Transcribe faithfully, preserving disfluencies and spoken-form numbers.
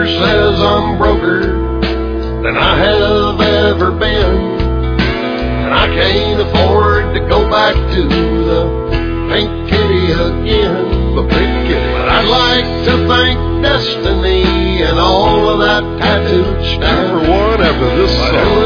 sure says I'm broker than I have ever been. And I can't afford to go back to the Pink Kitty again. The Pink Kitty. But I'd like to thank destiny and all of that tattooed stuff. Number one after this But song. who